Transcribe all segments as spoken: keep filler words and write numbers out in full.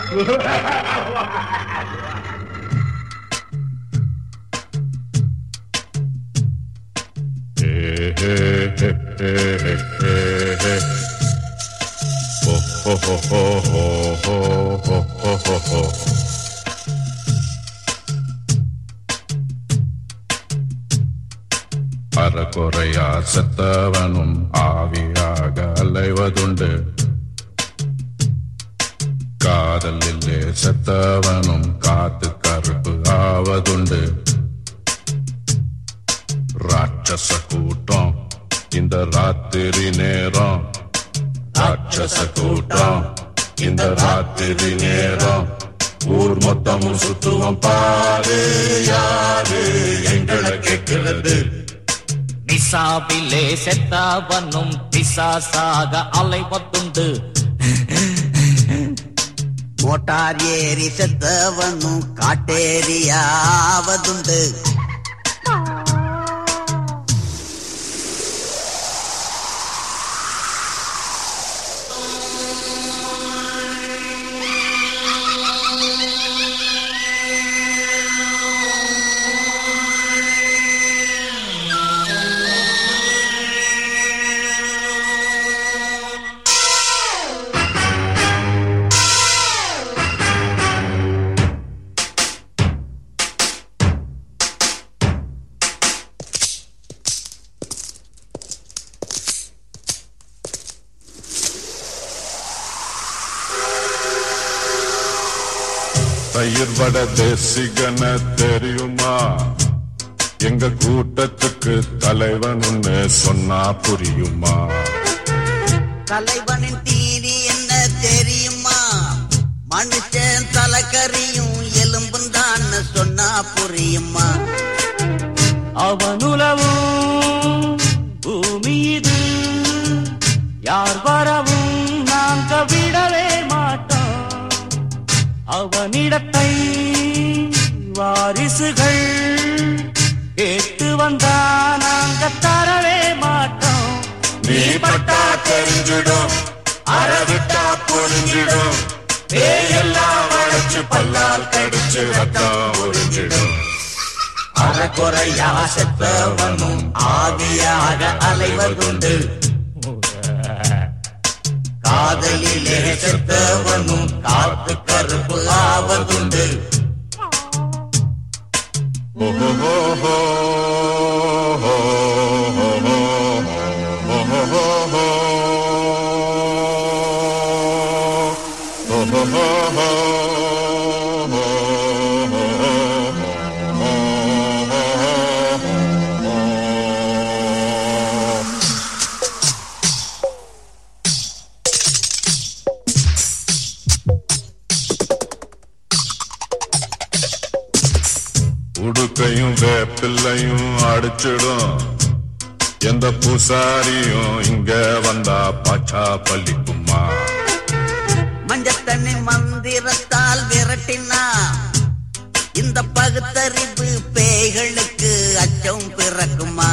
அறகுறையா செத்தவனும் ஆவியாக அலைவதுண்டு. காதலிலே செத்தவனும் காத்து கருப்பு ஆவதுண்டு. ராட்சச கூட்டம் இந்த ராத்திரி நேரம், ராட்சச கூட்டம் இந்த ராத்திரி நேரம். ஊர் மொத்தமும் சுத்துவம் பாரு, யாரு எங்களை கேட்கிறது. நிசாவிலே செத்தவனும் பிசாசாக அலைவதுண்டு. மோட்டார் ஏறி செத்தவனும் காட்டேரியாவதுண்டு. தயிர் வட தேசிகன தெரியுமா? எங்க கூட்டத்துக்கு தலைவன் ஒன்னு சொன்னா புரியுமா? தலைவனின் தீனி என்ன தெரியுமா? மனுஷன் தலைக்கறியும் எலும்பும் தான் சொன்னா புரியுமா? அவனுலவும் பூமி இது, யார் வரவும் நாங்க விடவே மாட்டோம். அவனிடத்தை வாரிசுகள் கேட்டு வந்தா நாங்க தரவே மாட்டோம். நீ பட்டா தெரிஞ்சிடும், அறவிட்டா புரிஞ்சிடும். பேயெல்லாம் வளைச்சு பல்லால் கடிச்சு ரத்தம் உறிஞ்சிடும். அறக்குறையா செத்தவனும் ஆவியாக அலைவதுண்டு. காதலிலே செத்தவனும் காத்து கருப்பு ஆவதுண்டு. உடுக்கையும் வேப்பிள்ளையும் அடிச்சிடும். எந்த பூசாரியும் இங்க வந்தா பாச்சா பள்ளிக்குமா? மஞ்சத்தண்ணி மந்திரத்தால் விரட்டினா இந்த பகுத்தறிவு பேய்களுக்கு அச்சம் பிறக்குமா?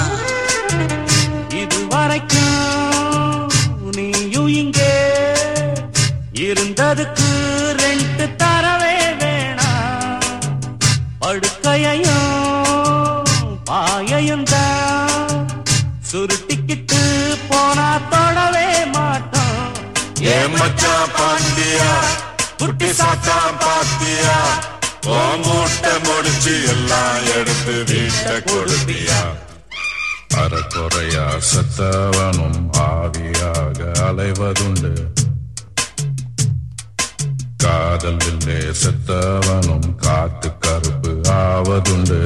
இதுவரைக்கும் நீயும் இங்கே இருந்ததுக்கு ரெண்டு தரவே வேணாம். படுக்கையையும் பாயையும் தான் சுருட்டிக்கிட்டு போனா தொடவே மாட்டோம். ஏன் மச்சான் பாண்டியா, குட்டி சாத்தான் பாத்தியா? மூட்டை முடிச்சு எல்லாம் எடுத்து வீட்டை கொடுத்தியா? அறக்குறையா செத்தவனும் ஆவியாக அலைவதுண்டு. காதலிலே செத்தவனும் காத்து கருப்பு ஆவதுண்டு.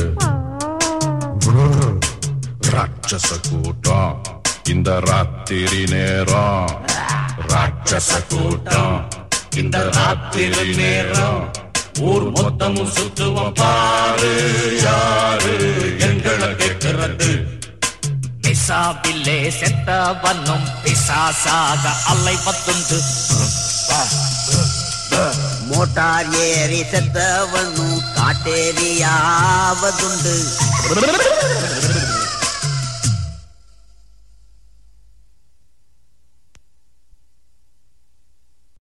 ராட்சச கூட்டம் இந்த ராத்திரி நேரம், ராட்சச கூட்டம் இந்த ராத்திரி நேரம். ஊர் மொத்தமும் சுத்துவம் பாரு, யாரு எங்களை கேட்கிறது. நிசாவிலே செத்தவனும் பிசாசாக அலைவதுண்டு. மோட்டார் ஏறி செத்தவனும் காட்டேரியாவதுண்டு.